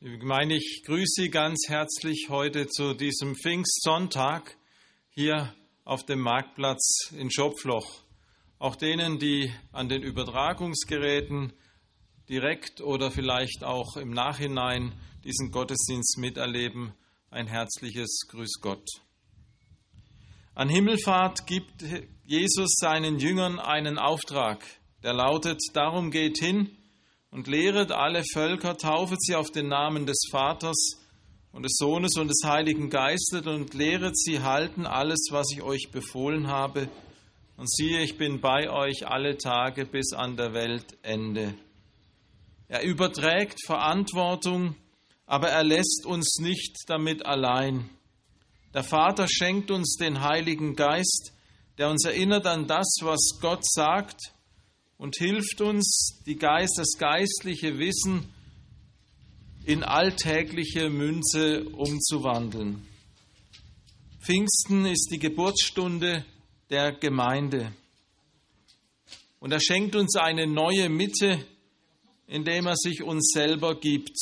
Liebe Gemeinde, ich grüße Sie ganz herzlich heute zu diesem Pfingstsonntag hier auf dem Marktplatz in Schopfloch. Auch denen, die an den Übertragungsgeräten direkt oder vielleicht auch im Nachhinein diesen Gottesdienst miterleben, ein herzliches Grüß Gott. An Himmelfahrt gibt Jesus seinen Jüngern einen Auftrag, der lautet: Darum geht hin und lehret alle Völker, taufet sie auf den Namen des Vaters und des Sohnes und des Heiligen Geistes und lehret sie halten alles, was ich euch befohlen habe. Und siehe, ich bin bei euch alle Tage bis an der Weltende. Er überträgt Verantwortung, aber er lässt uns nicht damit allein. Der Vater schenkt uns den Heiligen Geist, der uns erinnert an das, was Gott sagt, und hilft uns, das geistliche Wissen in alltägliche Münze umzuwandeln. Pfingsten ist die Geburtsstunde der Gemeinde. Und er schenkt uns eine neue Mitte, indem er sich uns selber gibt.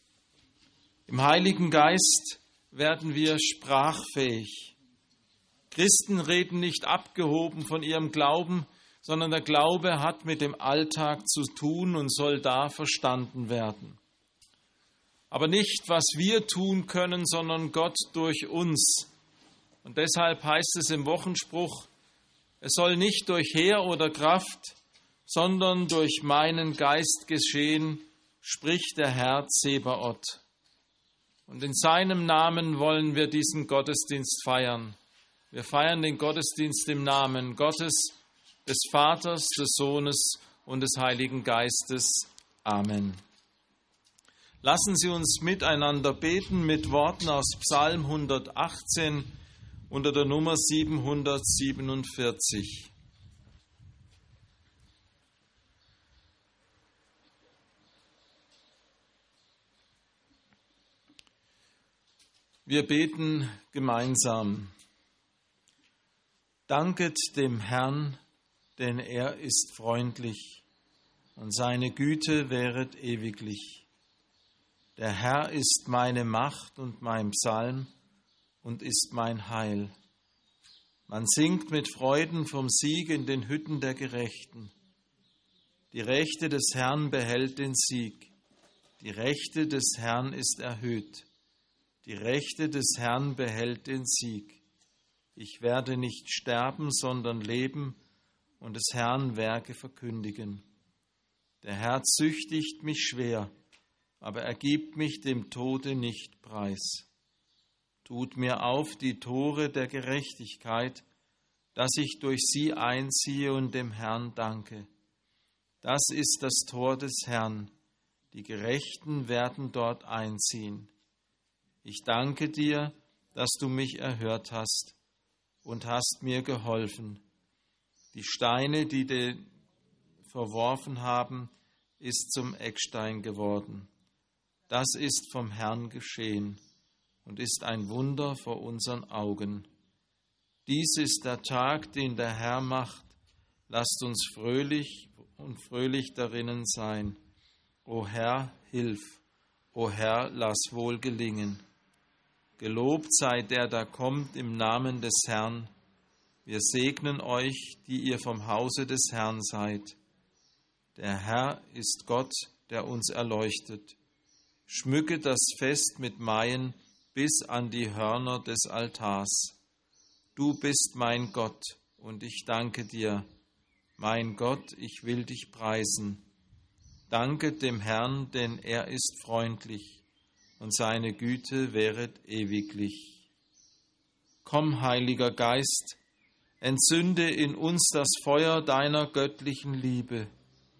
Im Heiligen Geist werden wir sprachfähig. Christen reden nicht abgehoben von ihrem Glauben, sondern der Glaube hat mit dem Alltag zu tun und soll da verstanden werden. Aber nicht, was wir tun können, sondern Gott durch uns. Und deshalb heißt es im Wochenspruch: Es soll nicht durch Heer oder Kraft, sondern durch meinen Geist geschehen, spricht der Herr Zebaoth. Und in seinem Namen wollen wir diesen Gottesdienst feiern. Wir feiern den Gottesdienst im Namen Gottes, des Vaters, des Sohnes und des Heiligen Geistes. Amen. Lassen Sie uns miteinander beten mit Worten aus Psalm 118 unter der Nummer 747. Wir beten gemeinsam. Danket dem Herrn, denn er ist freundlich, und seine Güte währet ewiglich. Der Herr ist meine Macht und mein Psalm und ist mein Heil. Man singt mit Freuden vom Sieg in den Hütten der Gerechten. Die Rechte des Herrn behält den Sieg. Die Rechte des Herrn ist erhöht. Die Rechte des Herrn behält den Sieg. Ich werde nicht sterben, sondern leben und des Herrn Werke verkündigen. Der Herr züchtigt mich schwer, aber er gibt mich dem Tode nicht preis. Tut mir auf die Tore der Gerechtigkeit, dass ich durch sie einziehe und dem Herrn danke. Das ist das Tor des Herrn, die Gerechten werden dort einziehen. Ich danke dir, dass du mich erhört hast und hast mir geholfen. Die Steine, die den verworfen haben, ist zum Eckstein geworden. Das ist vom Herrn geschehen und ist ein Wunder vor unseren Augen. Dies ist der Tag, den der Herr macht. Lasst uns fröhlich darinnen sein. O Herr, hilf. O Herr, lass wohl gelingen. Gelobt sei der, da kommt im Namen des Herrn. Wir segnen euch, die ihr vom Hause des Herrn seid. Der Herr ist Gott, der uns erleuchtet. Schmücke das Fest mit Maien bis an die Hörner des Altars. Du bist mein Gott, und ich danke dir. Mein Gott, ich will dich preisen. Danket dem Herrn, denn er ist freundlich, und seine Güte währet ewiglich. Komm, Heiliger Geist, entzünde in uns das Feuer deiner göttlichen Liebe.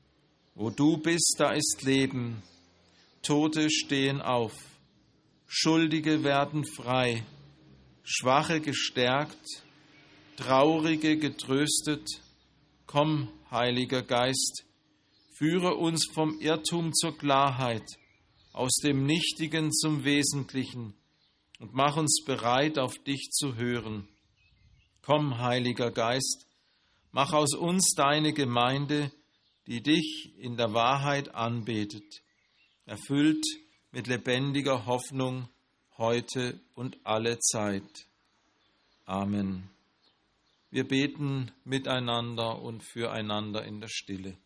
Wo du bist, da ist Leben. Tote stehen auf. Schuldige werden frei. Schwache gestärkt. Traurige getröstet. Komm, Heiliger Geist, führe uns vom Irrtum zur Klarheit, aus dem Nichtigen zum Wesentlichen und mach uns bereit, auf dich zu hören. Komm, Heiliger Geist, mach aus uns deine Gemeinde, die dich in der Wahrheit anbetet, erfüllt mit lebendiger Hoffnung heute und alle Zeit. Amen. Wir beten miteinander und füreinander in der Stille.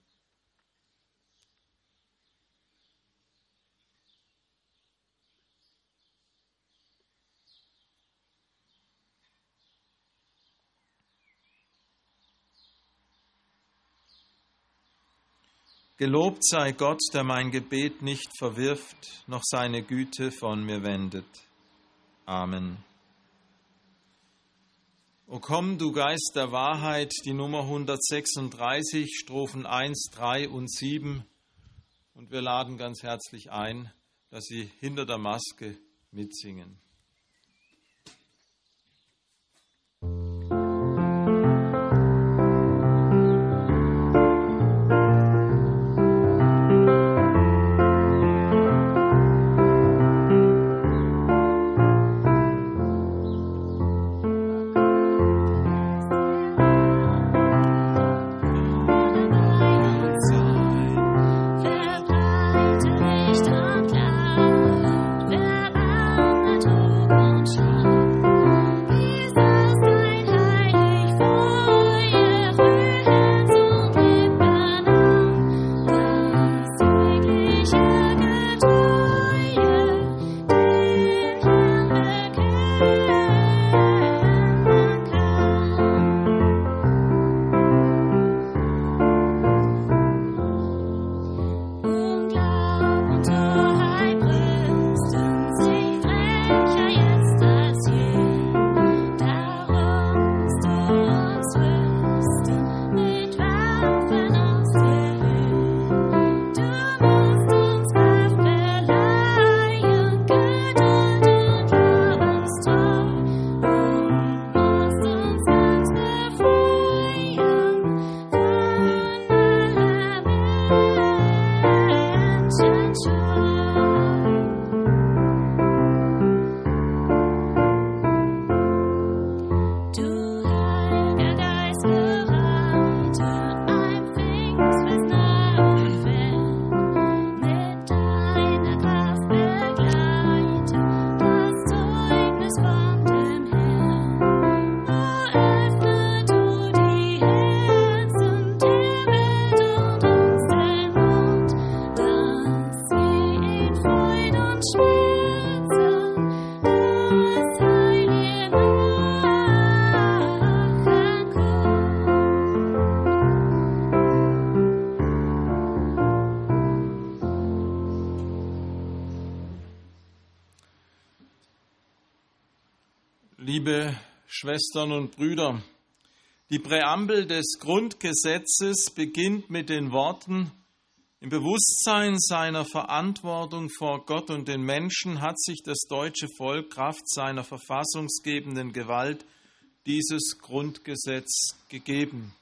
Gelobt sei Gott, der mein Gebet nicht verwirft, noch seine Güte von mir wendet. Amen. O komm, du Geist der Wahrheit, die Nummer 136, Strophen 1, 3 und 7. Und wir laden ganz herzlich ein, dass Sie hinter der Maske mitsingen. Liebe Schwestern und Brüder, die Präambel des Grundgesetzes beginnt mit den Worten: Im Bewusstsein seiner Verantwortung vor Gott und den Menschen hat sich das deutsche Volk Kraft seiner verfassungsgebenden Gewalt dieses Grundgesetz gegeben.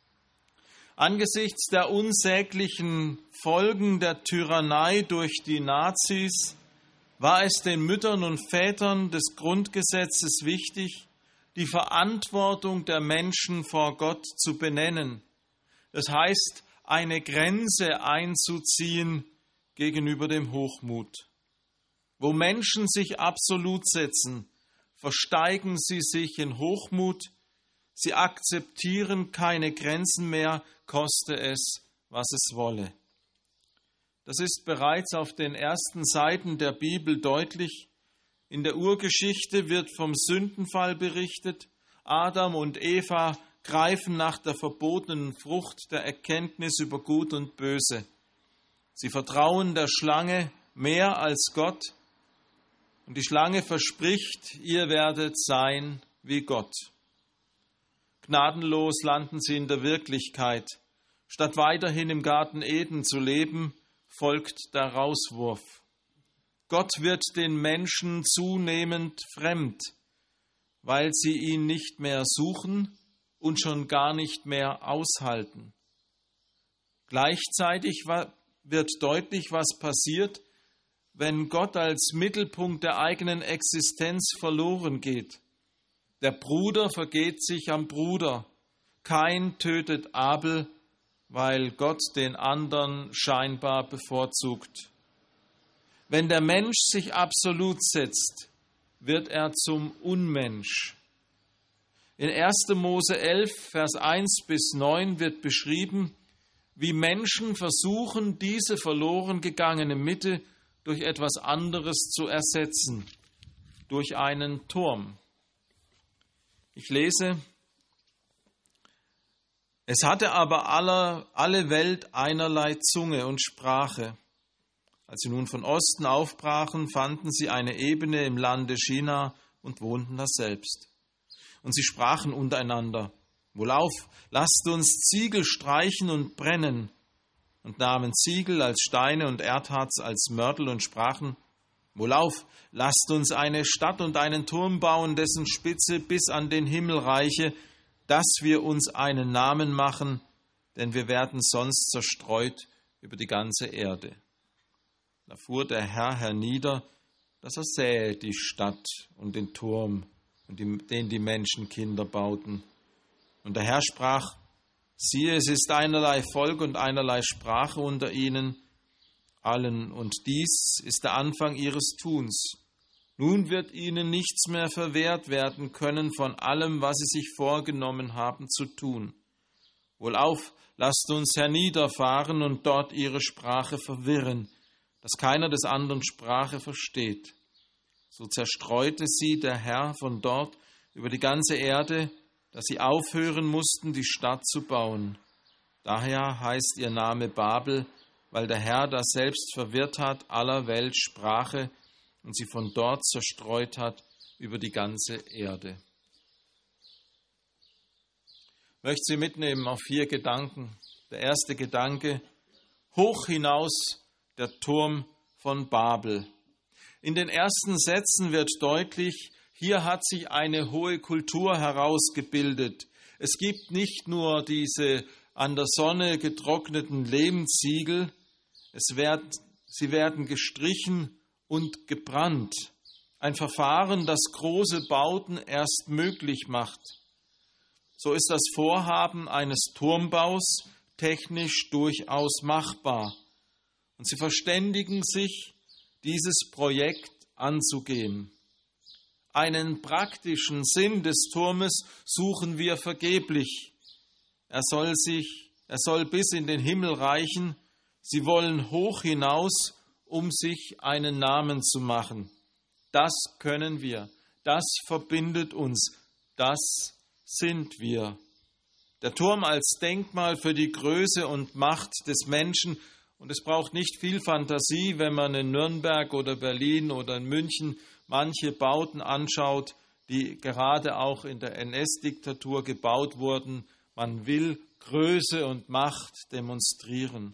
Angesichts der unsäglichen Folgen der Tyrannei durch die Nazis war es den Müttern und Vätern des Grundgesetzes wichtig, die Verantwortung der Menschen vor Gott zu benennen. Das heißt, eine Grenze einzuziehen gegenüber dem Hochmut. Wo Menschen sich absolut setzen, versteigen sie sich in Hochmut, sie akzeptieren keine Grenzen mehr, koste es, was es wolle. Das ist bereits auf den ersten Seiten der Bibel deutlich. In der Urgeschichte wird vom Sündenfall berichtet. Adam und Eva greifen nach der verbotenen Frucht der Erkenntnis über Gut und Böse. Sie vertrauen der Schlange mehr als Gott. Und die Schlange verspricht, ihr werdet sein wie Gott. Gnadenlos landen sie in der Wirklichkeit. Statt weiterhin im Garten Eden zu leben, folgt der Rauswurf. Gott wird den Menschen zunehmend fremd, weil sie ihn nicht mehr suchen und schon gar nicht mehr aushalten. Gleichzeitig wird deutlich, was passiert, wenn Gott als Mittelpunkt der eigenen Existenz verloren geht. Der Bruder vergeht sich am Bruder. Kain tötet Abel, weil Gott den anderen scheinbar bevorzugt. Wenn der Mensch sich absolut setzt, wird er zum Unmensch. In 1. Mose 11, Vers 1 bis 9 wird beschrieben, wie Menschen versuchen, diese verloren gegangene Mitte durch etwas anderes zu ersetzen, durch einen Turm. Ich lese: Es hatte aber alle Welt einerlei Zunge und Sprache. Als sie nun von Osten aufbrachen, fanden sie eine Ebene im Lande Shinar und wohnten daselbst. Und sie sprachen untereinander: Wohlauf, lasst uns Ziegel streichen und brennen. Und nahmen Ziegel als Steine und Erdharz als Mörtel und sprachen: Wohlauf, lasst uns eine Stadt und einen Turm bauen, dessen Spitze bis an den Himmel reiche, dass wir uns einen Namen machen, denn wir werden sonst zerstreut über die ganze Erde. Da fuhr der Herr hernieder, dass er sähe die Stadt und den Turm, den die Menschenkinder bauten. Und der Herr sprach: Siehe, es ist einerlei Volk und einerlei Sprache unter ihnen allen, und dies ist der Anfang ihres Tuns. Nun wird ihnen nichts mehr verwehrt werden können von allem, was sie sich vorgenommen haben zu tun. Wohlauf, lasst uns herniederfahren und dort ihre Sprache verwirren, dass keiner des anderen Sprache versteht. So zerstreute sie der Herr von dort über die ganze Erde, dass sie aufhören mussten, die Stadt zu bauen. Daher heißt ihr Name Babel, weil der Herr daselbst verwirrt hat aller Welt Sprache und sie von dort zerstreut hat über die ganze Erde. Ich möchte Sie mitnehmen auf 4 Gedanken. Der erste Gedanke: Hoch hinaus der Turm von Babel. In den ersten Sätzen wird deutlich, hier hat sich eine hohe Kultur herausgebildet. Es gibt nicht nur diese an der Sonne getrockneten Lehmziegel, sie werden gestrichen und gebrannt. Ein Verfahren, das große Bauten erst möglich macht. So ist das Vorhaben eines Turmbaus technisch durchaus machbar. Und sie verständigen sich, dieses Projekt anzugehen. Einen praktischen Sinn des Turmes suchen wir vergeblich. Er soll bis in den Himmel reichen. Sie wollen hoch hinaus, um sich einen Namen zu machen. Das können wir. Das verbindet uns. Das sind wir. Der Turm als Denkmal für die Größe und Macht des Menschen. Und es braucht nicht viel Fantasie, wenn man in Nürnberg oder Berlin oder in München manche Bauten anschaut, die gerade auch in der NS-Diktatur gebaut wurden. Man will Größe und Macht demonstrieren.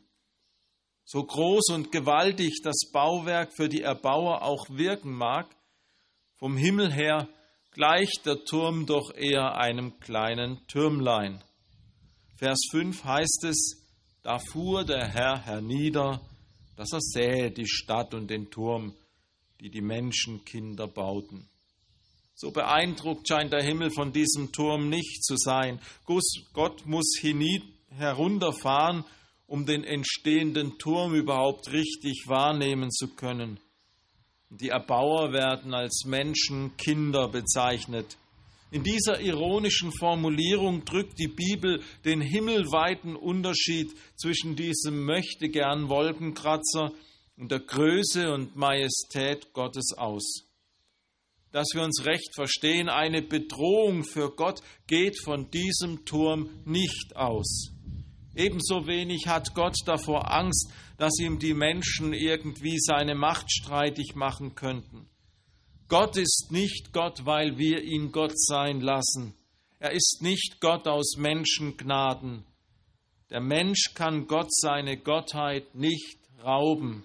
So groß und gewaltig das Bauwerk für die Erbauer auch wirken mag, vom Himmel her gleicht der Turm doch eher einem kleinen Türmlein. Vers 5 heißt es: Da fuhr der Herr hernieder, dass er sähe die Stadt und den Turm, die die Menschenkinder bauten. So beeindruckt scheint der Himmel von diesem Turm nicht zu sein. Gott muss herunterfahren, um den entstehenden Turm überhaupt richtig wahrnehmen zu können. Die Erbauer werden als Menschenkinder bezeichnet. In dieser ironischen Formulierung drückt die Bibel den himmelweiten Unterschied zwischen diesem möchtegern Wolkenkratzer und der Größe und Majestät Gottes aus. Dass wir uns recht verstehen, eine Bedrohung für Gott geht von diesem Turm nicht aus. Ebenso wenig hat Gott davor Angst, dass ihm die Menschen irgendwie seine Macht streitig machen könnten. Gott ist nicht Gott, weil wir ihn Gott sein lassen. Er ist nicht Gott aus Menschengnaden. Der Mensch kann Gott seine Gottheit nicht rauben.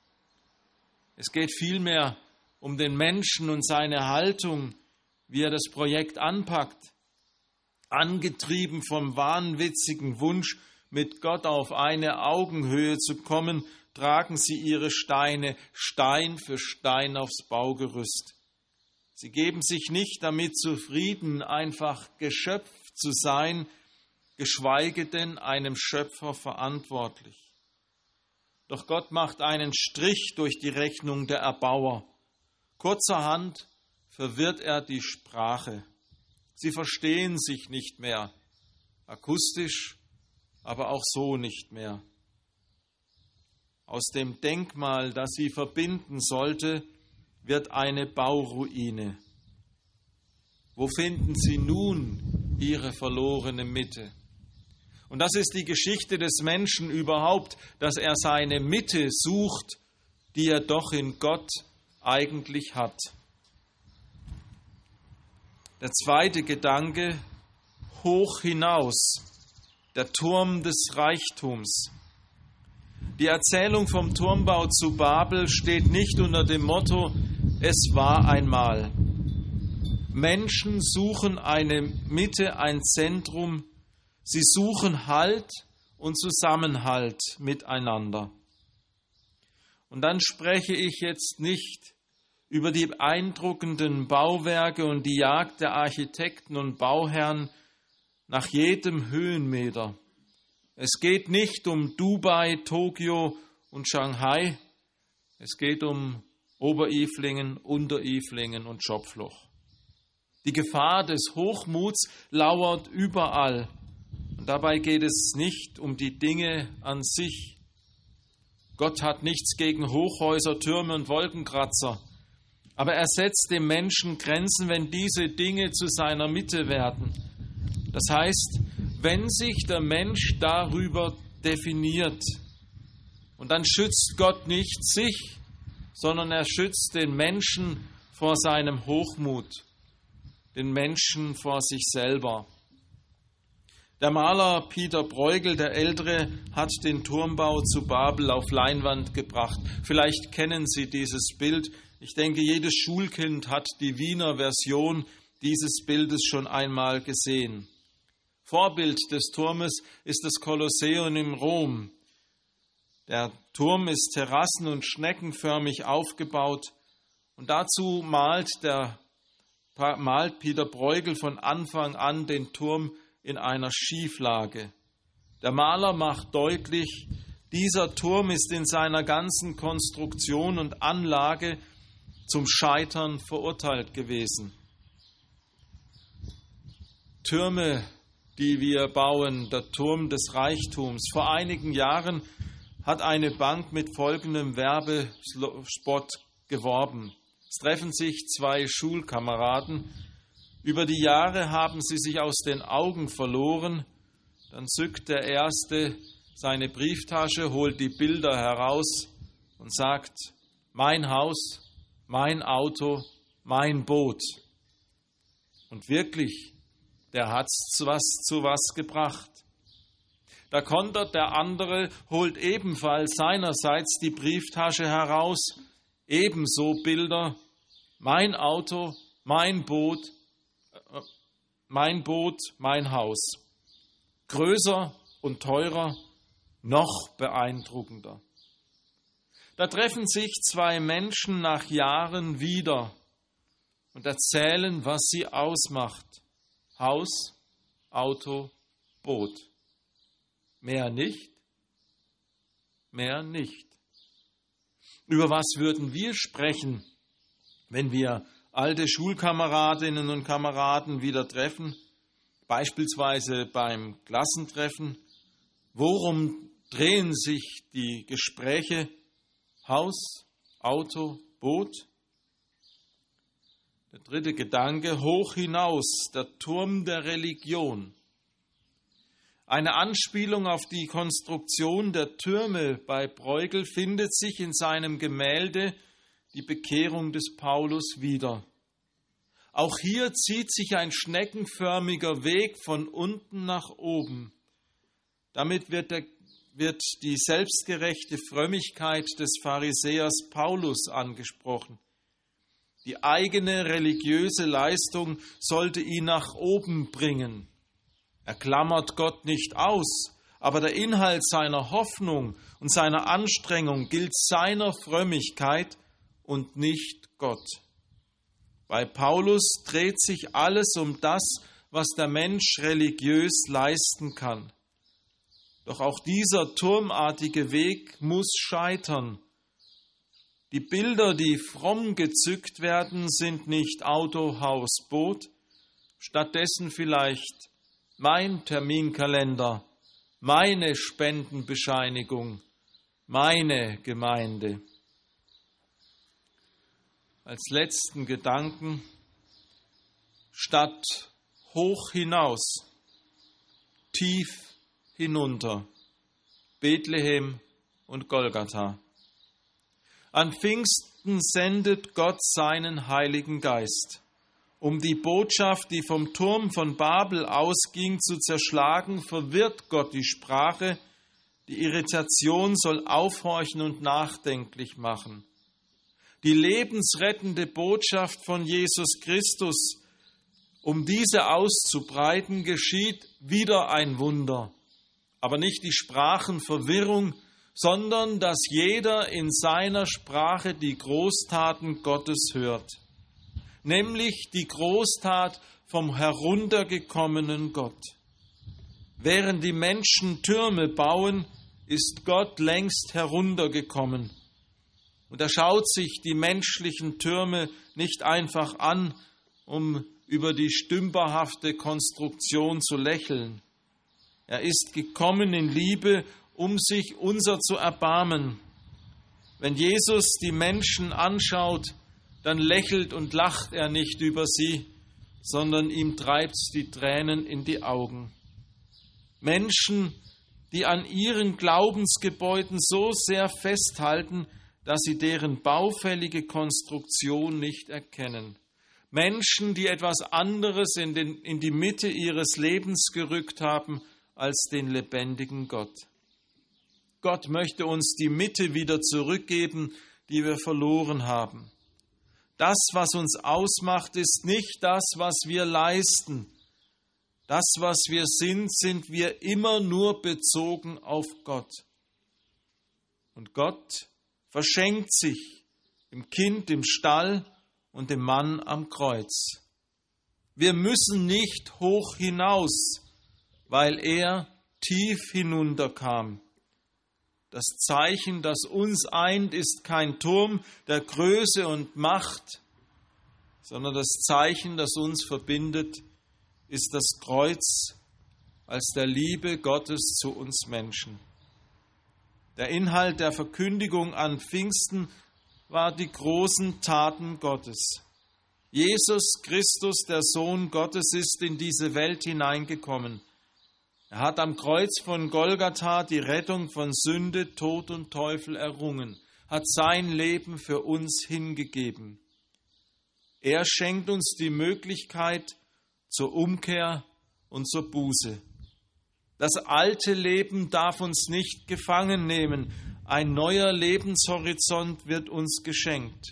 Es geht vielmehr um den Menschen und seine Haltung, wie er das Projekt anpackt. Angetrieben vom wahnwitzigen Wunsch, mit Gott auf eine Augenhöhe zu kommen, tragen sie ihre Steine Stein für Stein aufs Baugerüst. Sie geben sich nicht damit zufrieden, einfach Geschöpf zu sein, geschweige denn einem Schöpfer verantwortlich. Doch Gott macht einen Strich durch die Rechnung der Erbauer. Kurzerhand verwirrt er die Sprache. Sie verstehen sich nicht mehr, akustisch, aber auch so nicht mehr. Aus dem Denkmal, das sie verbinden sollte, wird eine Bauruine. Wo finden sie nun ihre verlorene Mitte? Und das ist die Geschichte des Menschen überhaupt, dass er seine Mitte sucht, die er doch in Gott eigentlich hat. Der zweite Gedanke, hoch hinaus, der Turm des Reichtums. Die Erzählung vom Turmbau zu Babel steht nicht unter dem Motto, es war einmal. Menschen suchen eine Mitte, ein Zentrum. Sie suchen Halt und Zusammenhalt miteinander. Und dann spreche ich jetzt nicht über die beeindruckenden Bauwerke und die Jagd der Architekten und Bauherren nach jedem Höhenmeter. Es geht nicht um Dubai, Tokio und Shanghai. Es geht um Oberilflingen, Unteriflingen und Schopfloch. Die Gefahr des Hochmuts lauert überall. Und dabei geht es nicht um die Dinge an sich. Gott hat nichts gegen Hochhäuser, Türme und Wolkenkratzer. Aber er setzt dem Menschen Grenzen, wenn diese Dinge zu seiner Mitte werden. Das heißt, wenn sich der Mensch darüber definiert. Und dann schützt Gott nicht sich, sondern er schützt den Menschen vor seinem Hochmut, den Menschen vor sich selber. Der Maler Peter Bruegel, der Ältere, hat den Turmbau zu Babel auf Leinwand gebracht. Vielleicht kennen Sie dieses Bild. Ich denke, jedes Schulkind hat die Wiener Version dieses Bildes schon einmal gesehen. Vorbild des Turmes ist das Kolosseum in Rom. Der Turm ist terrassen- und schneckenförmig aufgebaut und dazu malt Peter Bruegel von Anfang an den Turm in einer Schieflage. Der Maler macht deutlich, dieser Turm ist in seiner ganzen Konstruktion und Anlage zum Scheitern verurteilt gewesen. Türme, die wir bauen, der Turm des Reichtums. Vor einigen Jahren hat eine Bank mit folgendem Werbespot geworben. Es treffen sich zwei Schulkameraden. Über die Jahre haben sie sich aus den Augen verloren. Dann zückt der Erste seine Brieftasche, holt die Bilder heraus und sagt, mein Haus, mein Auto, mein Boot. Und wirklich, der hat's zu was gebracht. Da kontert der andere, holt ebenfalls seinerseits die Brieftasche heraus, ebenso Bilder, mein Auto, mein Boot, mein Haus. Größer und teurer, noch beeindruckender. Da treffen sich zwei Menschen nach Jahren wieder und erzählen, was sie ausmacht. Haus, Auto, Boot. Mehr nicht, mehr nicht. Über was würden wir sprechen, wenn wir alte Schulkameradinnen und Kameraden wieder treffen, beispielsweise beim Klassentreffen? Worum drehen sich die Gespräche? Haus, Auto, Boot? Der dritte Gedanke, hoch hinaus, der Turm der Religion. Eine Anspielung auf die Konstruktion der Türme bei Bruegel findet sich in seinem Gemälde Die Bekehrung des Paulus wieder. Auch hier zieht sich ein schneckenförmiger Weg von unten nach oben. Damit wird die selbstgerechte Frömmigkeit des Pharisäers Paulus angesprochen. Die eigene religiöse Leistung sollte ihn nach oben bringen. Er klammert Gott nicht aus, aber der Inhalt seiner Hoffnung und seiner Anstrengung gilt seiner Frömmigkeit und nicht Gott. Bei Paulus dreht sich alles um das, was der Mensch religiös leisten kann. Doch auch dieser turmartige Weg muss scheitern. Die Bilder, die fromm gezückt werden, sind nicht Auto, Haus, Boot, stattdessen vielleicht mein Terminkalender, meine Spendenbescheinigung, meine Gemeinde. Als letzten Gedanken: statt hoch hinaus, tief hinunter, Bethlehem und Golgatha. An Pfingsten sendet Gott seinen Heiligen Geist, um die Botschaft, die vom Turm von Babel ausging, zu zerschlagen. Verwirrt Gott die Sprache, die Irritation soll aufhorchen und nachdenklich machen. Die lebensrettende Botschaft von Jesus Christus, um diese auszubreiten, geschieht wieder ein Wunder. Aber nicht die Sprachenverwirrung, sondern dass jeder in seiner Sprache die Großtaten Gottes hört. Nämlich die Großtat vom heruntergekommenen Gott. Während die Menschen Türme bauen, ist Gott längst heruntergekommen. Und er schaut sich die menschlichen Türme nicht einfach an, um über die stümperhafte Konstruktion zu lächeln. Er ist gekommen in Liebe, um sich unser zu erbarmen. Wenn Jesus die Menschen anschaut, dann lächelt und lacht er nicht über sie, sondern ihm treibt die Tränen in die Augen. Menschen, die an ihren Glaubensgebäuden so sehr festhalten, dass sie deren baufällige Konstruktion nicht erkennen. Menschen, die etwas anderes in die Mitte ihres Lebens gerückt haben als den lebendigen Gott. Gott möchte uns die Mitte wieder zurückgeben, die wir verloren haben. Das, was uns ausmacht, ist nicht das, was wir leisten. Das, was wir sind wir immer nur bezogen auf Gott. Und Gott verschenkt sich im Kind im Stall und dem Mann am Kreuz. Wir müssen nicht hoch hinaus, weil er tief hinunterkam. Das Zeichen, das uns eint, ist kein Turm der Größe und Macht, sondern das Zeichen, das uns verbindet, ist das Kreuz als der Liebe Gottes zu uns Menschen. Der Inhalt der Verkündigung an Pfingsten war die großen Taten Gottes. Jesus Christus, der Sohn Gottes, ist in diese Welt hineingekommen. Er hat am Kreuz von Golgatha die Rettung von Sünde, Tod und Teufel errungen, hat sein Leben für uns hingegeben. Er schenkt uns die Möglichkeit zur Umkehr und zur Buße. Das alte Leben darf uns nicht gefangen nehmen. Ein neuer Lebenshorizont wird uns geschenkt.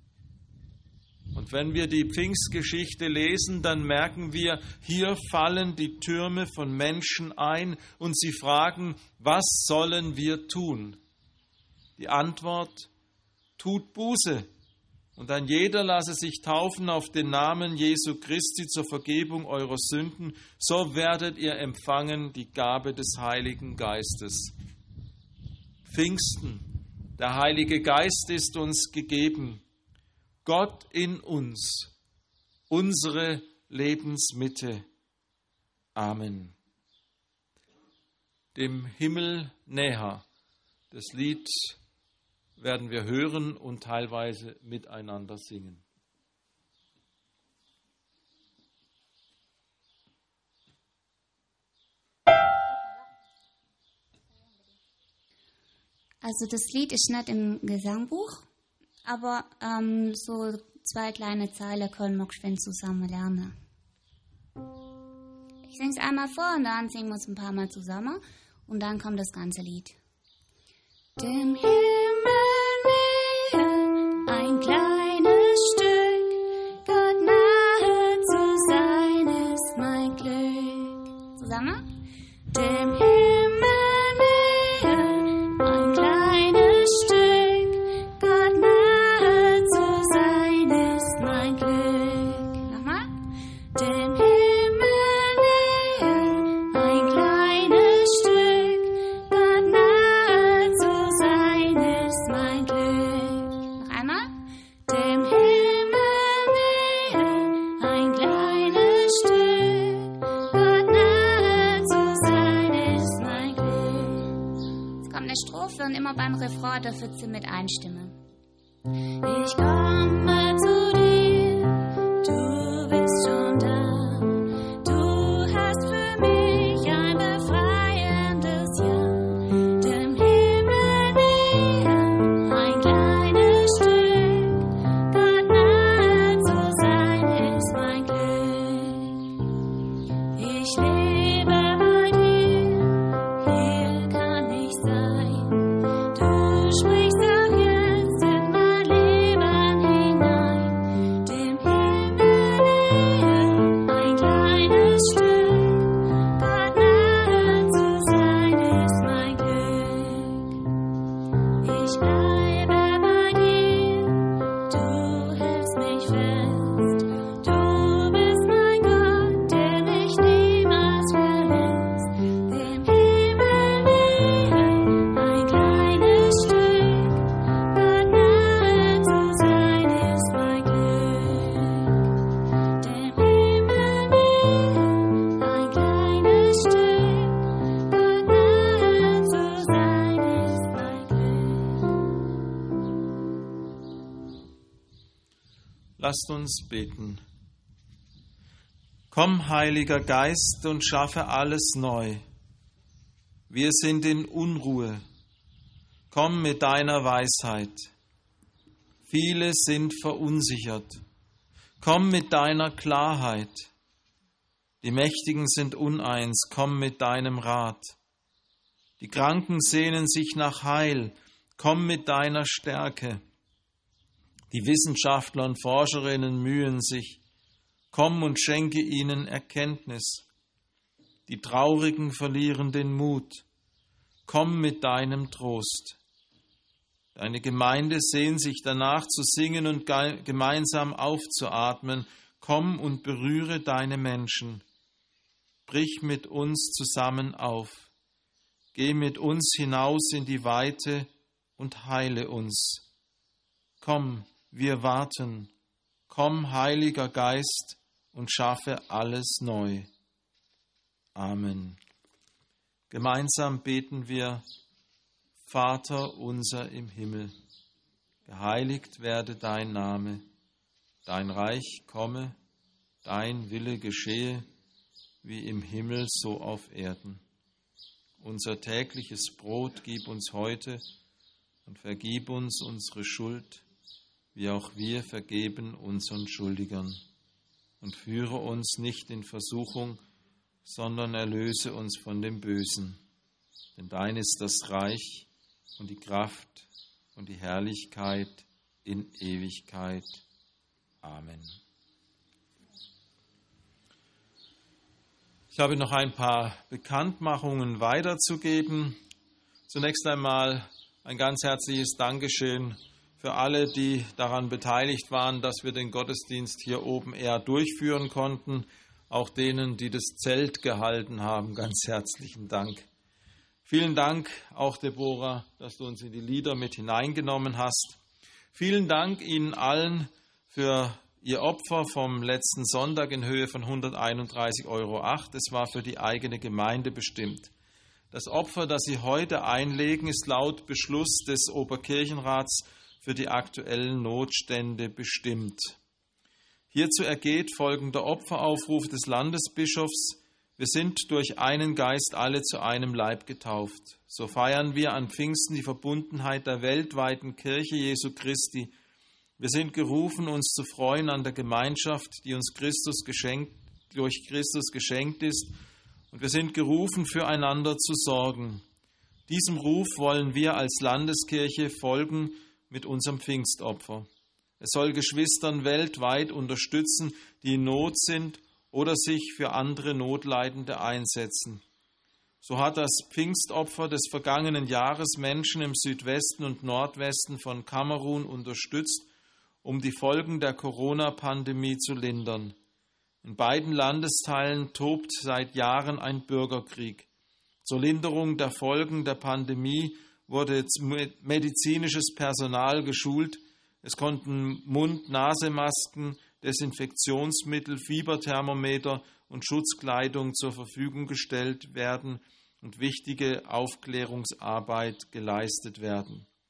Und wenn wir die Pfingstgeschichte lesen, dann merken wir, hier fallen die Türme von Menschen ein und sie fragen, was sollen wir tun? Die Antwort: tut Buße. Und ein jeder lasse sich taufen auf den Namen Jesu Christi zur Vergebung eurer Sünden, so werdet ihr empfangen die Gabe des Heiligen Geistes. Pfingsten, der Heilige Geist ist uns gegeben. Gott in uns, unsere Lebensmitte. Amen. Dem Himmel näher. Das Lied werden wir hören und teilweise miteinander singen. Also das Lied ist nicht im Gesangbuch, aber so 2 kleine Zeilen können wir geschwind zusammen lernen. Ich singe es einmal vor und dann singen wir es ein paar Mal zusammen und dann kommt das ganze Lied. Dem Himmel näher, ein kleines Stück, Gott nahe zu sein ist mein Glück. Zusammen? Dem Himmel näher, ein kleines Stück, Gott nahe zu sein ist mein Glück. Nochmal? Dem Himmel näher, ein kleines Stück, Wort der Pfütze mit einstimme. Ich komme zu dir, du bist schon da. Du hast für mich ein befreiendes Ja. Dem Himmel näher, ein kleines Stück. Gott nahe zu sein ist mein Glück. Ich lebe bei dir, hier kann ich sein. Du sprichst auch jetzt in mein Leben hinein. Dem Himmel näher, ein kleines Stück. Gott nahe zu sein ist mein Glück. Ich bleibe bei dir, du hältst mich fest. Du bist mein Gott, der mich niemals verlässt. Dem Himmel näher, ein kleines Stück. Gott nahe zu sein ist mein Glück. Dem Himmel näher, ein kleines Stück. Gott nahe zu sein ist mein Glück. Lasst uns beten. Komm, Heiliger Geist, und schaffe alles neu. Wir sind in Unruhe. Komm mit deiner Weisheit. Viele sind verunsichert. Komm mit deiner Klarheit. Die Mächtigen sind uneins. Komm mit deinem Rat. Die Kranken sehnen sich nach Heil. Komm mit deiner Stärke. Die Wissenschaftler und Forscherinnen mühen sich. Komm und schenke ihnen Erkenntnis. Die Traurigen verlieren den Mut. Komm mit deinem Trost. Deine Gemeinde sehnt sich danach zu singen und gemeinsam aufzuatmen. Komm und berühre deine Menschen. Brich mit uns zusammen auf. Geh mit uns hinaus in die Weite und heile uns. Komm, wir warten. Komm, Heiliger Geist, und schaffe alles neu. Amen. Gemeinsam beten wir: Vater unser im Himmel, geheiligt werde dein Name, dein Reich komme, dein Wille geschehe, wie im Himmel so auf Erden. Unser tägliches Brot gib uns heute und vergib uns unsere Schuld, wie auch wir vergeben unseren Schuldigern. Und führe uns nicht in Versuchung, sondern erlöse uns von dem Bösen. Denn dein ist das Reich und die Kraft und die Herrlichkeit in Ewigkeit. Amen. Ich habe noch ein paar Bekanntmachungen weiterzugeben. Zunächst einmal ein ganz herzliches Dankeschön für alle, die daran beteiligt waren, dass wir den Gottesdienst hier oben eher durchführen konnten. Auch denen, die das Zelt gehalten haben, ganz herzlichen Dank. Vielen Dank auch, Deborah, dass du uns in die Lieder mit hineingenommen hast. Vielen Dank Ihnen allen für Ihr Opfer vom letzten Sonntag in Höhe von 131,08 €. Es war für die eigene Gemeinde bestimmt. Das Opfer, das Sie heute einlegen, ist laut Beschluss des Oberkirchenrats für die aktuellen Notstände bestimmt. Hierzu ergeht folgender Opferaufruf des Landesbischofs: Wir sind durch einen Geist alle zu einem Leib getauft. So feiern wir an Pfingsten die Verbundenheit der weltweiten Kirche Jesu Christi. Wir sind gerufen, uns zu freuen an der Gemeinschaft, die uns durch Christus geschenkt ist, und wir sind gerufen, füreinander zu sorgen. Diesem Ruf wollen wir als Landeskirche folgen mit unserem Pfingstopfer. Es soll Geschwistern weltweit unterstützen, die in Not sind oder sich für andere Notleidende einsetzen. So hat das Pfingstopfer des vergangenen Jahres Menschen im Südwesten und Nordwesten von Kamerun unterstützt, um die Folgen der Corona-Pandemie zu lindern. In beiden Landesteilen tobt seit Jahren ein Bürgerkrieg. Zur Linderung der Folgen der Pandemie wurde medizinisches Personal geschult. Es konnten Mund-Nasemasken, Desinfektionsmittel, Fieberthermometer und Schutzkleidung zur Verfügung gestellt werden und wichtige Aufklärungsarbeit geleistet werden.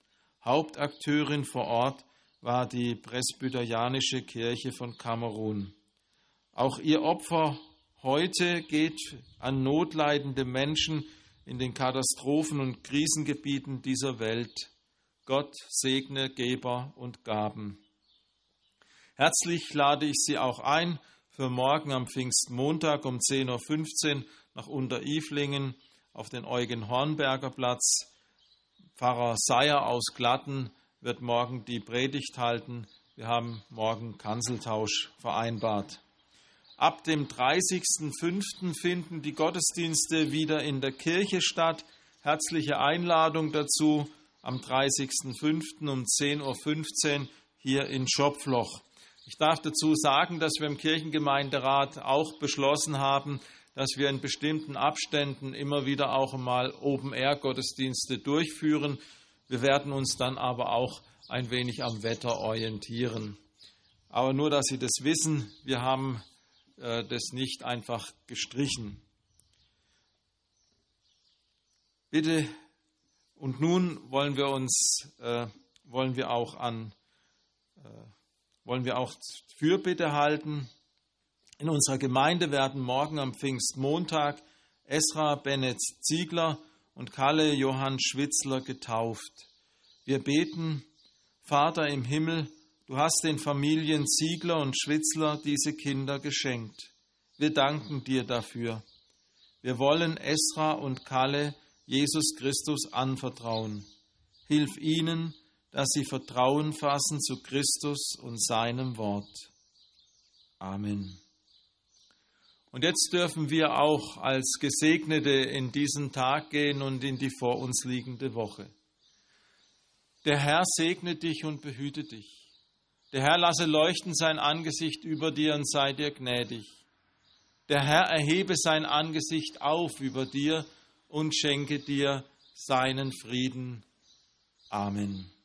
Hauptakteurin vor Ort war die Presbyterianische Kirche von Kamerun. Auch ihr Opfer heute geht an notleidende Menschen in den Katastrophen- und Krisengebieten dieser Welt. Gott segne Geber und Gaben. Herzlich lade ich Sie auch ein, für morgen am Pfingstmontag um 10.15 Uhr nach Unteriflingen auf den Eugen-Hornberger Platz. Pfarrer Seyer aus Glatten wird morgen die Predigt halten. Wir haben morgen Kanzeltausch vereinbart. Ab dem 30.05. finden die Gottesdienste wieder in der Kirche statt. Herzliche Einladung dazu am 30.05. um 10.15 Uhr hier in Schopfloch. Ich darf dazu sagen, dass wir im Kirchengemeinderat auch beschlossen haben, dass wir in bestimmten Abständen immer wieder auch einmal Open-Air-Gottesdienste durchführen. Wir werden uns dann aber auch ein wenig am Wetter orientieren. Aber nur, dass Sie das wissen, wir haben das nicht einfach gestrichen. Bitte, und nun wollen wir auch Fürbitte halten. In unserer Gemeinde werden morgen am Pfingstmontag Esra Bennett Ziegler und Kalle Johann Schwitzler getauft. Wir beten: Vater im Himmel, du hast den Familien Ziegler und Schwitzler diese Kinder geschenkt. Wir danken dir dafür. Wir wollen Esra und Kalle Jesus Christus anvertrauen. Hilf ihnen, dass sie Vertrauen fassen zu Christus und seinem Wort. Amen. Und jetzt dürfen wir auch als Gesegnete in diesen Tag gehen und in die vor uns liegende Woche. Der Herr segne dich und behüte dich. Der Herr lasse leuchten sein Angesicht über dir und sei dir gnädig. Der Herr erhebe sein Angesicht auf über dir und schenke dir seinen Frieden. Amen.